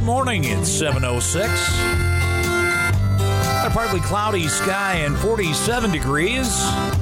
morning. It's 7:06. A partly cloudy sky and 47 degrees.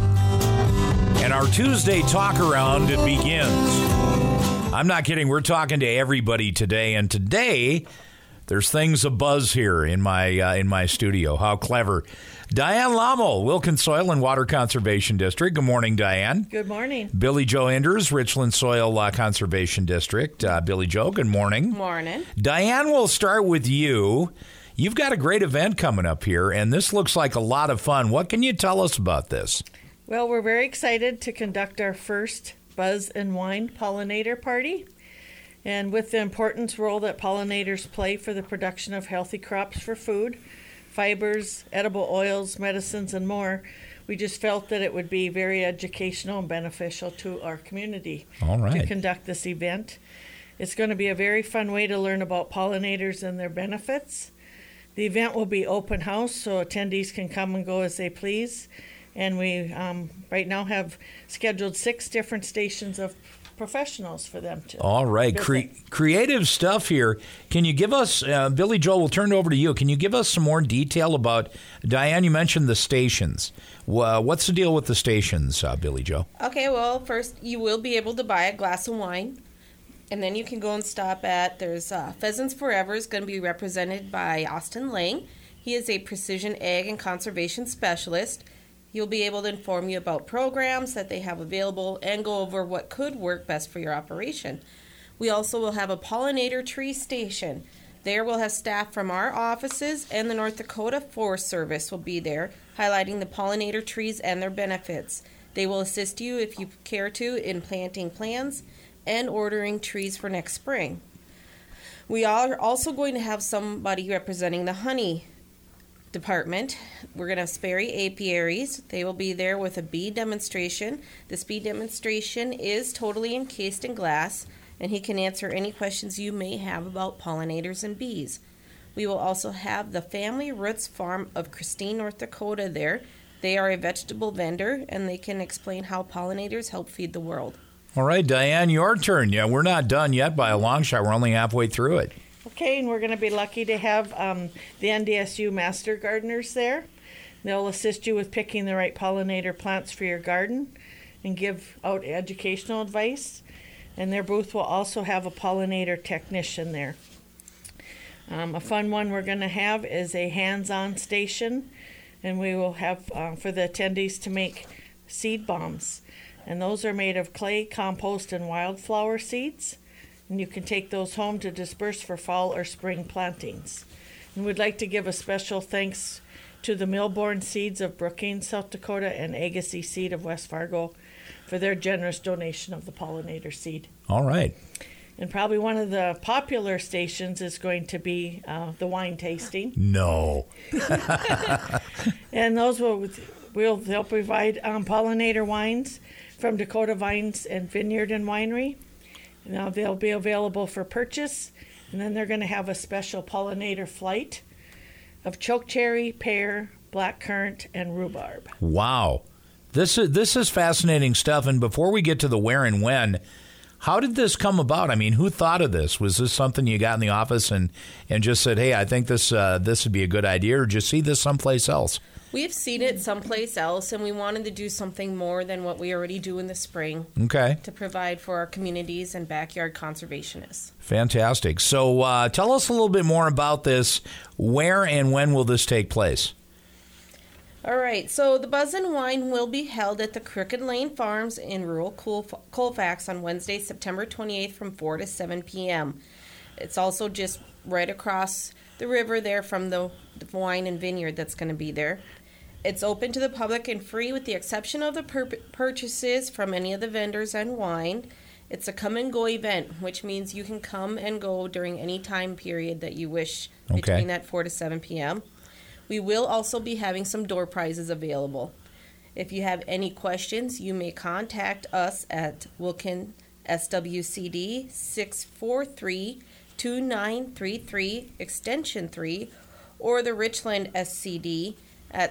And our Tuesday talk around begins. I'm not kidding. We're talking to everybody today. And today, there's things abuzz here in my studio. How clever. Diane Lommel, Wilkins Soil and Water Conservation District. Good morning, Diane. Good morning. Billy Joe Enders, Richland Soil Conservation District. Billy Joe, good morning. Morning. Diane, we'll start with you. You've got a great event coming up here, and this looks like a lot of fun. What can you tell us about this? Well, we're very excited to conduct our first Buzz and Wine Pollinator Party. And with the important role that pollinators play for the production of healthy crops for food, fibers, edible oils, medicines, and more, we just felt that it would be very educational and beneficial to our community to conduct this event. It's going to be a very fun way to learn about pollinators and their benefits. The event will be open house, so attendees can come and go as they please. And we right now have scheduled 6 different stations of professionals for them to. All right. Creative stuff here. Can you give us, Billy Joe, we'll turn it over to you. Can you give us some more detail about, Diane, you mentioned the stations. What's the deal with the stations, Billy Joe? Okay, well, first you will be able to buy a glass of wine, and then you can go and stop at, there's Pheasants Forever is going to be represented by Austin Lang. He is a precision ag and conservation specialist. He'll be able to inform you about programs that they have available and go over what could work best for your operation. We also will have a pollinator tree station. There we'll have staff from our offices, and the North Dakota Forest Service will be there, highlighting the pollinator trees and their benefits. They will assist you, if you care to, in planting plants and ordering trees for next spring. We are also going to have somebody representing the honey department. We're going to have Sperry apiaries. They will be there with a bee demonstration. This bee demonstration is totally encased in glass, and he can answer any questions you may have about pollinators and bees. We will also have the Family Roots Farm of Christine, North Dakota there. They are a vegetable vendor, and they can explain how pollinators help feed the world. All right, Diane, your turn. Yeah, we're not done yet by a long shot. We're only halfway through it. Okay, and we're going to be lucky to have the NDSU Master Gardeners there. They'll assist you with picking the right pollinator plants for your garden and give out educational advice. And their booth will also have a pollinator technician there. A fun one we're going to have is a hands-on station, and we will have for the attendees to make seed bombs. And those are made of clay, compost, and wildflower seeds. And you can take those home to disperse for fall or spring plantings. And we'd like to give a special thanks to the Millborn Seeds of Brookings, South Dakota, and Agassiz Seed of West Fargo for their generous donation of the pollinator seed. All right. And probably one of the popular stations is going to be the wine tasting. No. And those they'll provide pollinator wines from Dakota Vines and Vineyard and Winery. Now they'll be available for purchase, and then they're going to have a special pollinator flight of chokecherry, pear, blackcurrant, and rhubarb. Wow. This is fascinating stuff. And before we get to the where and when, how did this come about? I mean, who thought of this? Was this something you got in the office and just said, hey, I think this would be a good idea, or did you see this someplace else? We've seen it someplace else, and we wanted to do something more than what we already do in the spring. Okay. To provide for our communities and backyard conservationists. Fantastic. So tell us a little bit more about this. Where and when will this take place? All right, so the Buzz and Wine will be held at the Crooked Lane Farms in rural Colfax on Wednesday, September 28th from 4 to 7 p.m. It's also just right across the river there from the wine and vineyard that's going to be there. It's open to the public and free with the exception of the purchases from any of the vendors and wine. It's a come and go event, which means you can come and go during any time period that you wish between that 4 to 7 p.m. We will also be having some door prizes available. If you have any questions, you may contact us at Wilkin SWCD 643-2933 extension 3 or the Richland SCD at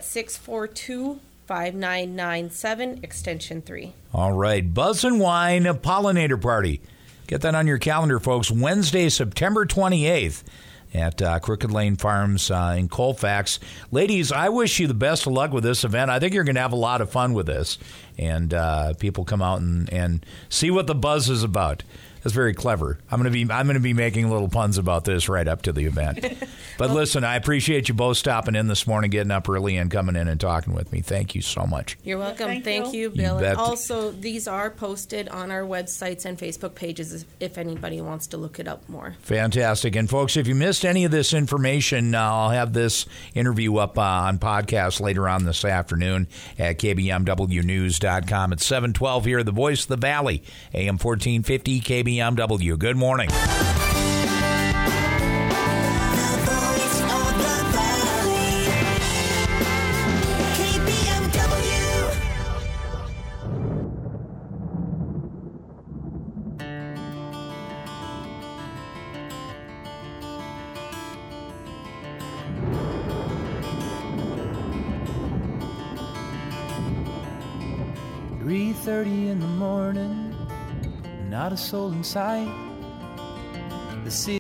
642-5997 extension 3. All right, Buzz and Wine Pollinator Party. Get that on your calendar, folks. Wednesday, September 28th. at Crooked Lane Farms in Colfax. Ladies, I wish you the best of luck with this event. I think you're going to have a lot of fun with this, and people come out and see what the buzz is about. That's very clever. I'm going to be making little puns about this right up to the event. But listen, I appreciate you both stopping in this morning, getting up early and coming in and talking with me. Thank you so much. You're welcome. Yeah, thank you, Bill. bet. And also, these are posted on our websites and Facebook pages if anybody wants to look it up more. Fantastic. And folks, if you missed any of this information, I'll have this interview up on podcast later on this afternoon at KBMWnews.com at 7:12 here, the Voice of the Valley, AM 1450 KBMW. Good morning. .30 in the morning, not a soul in sight. The city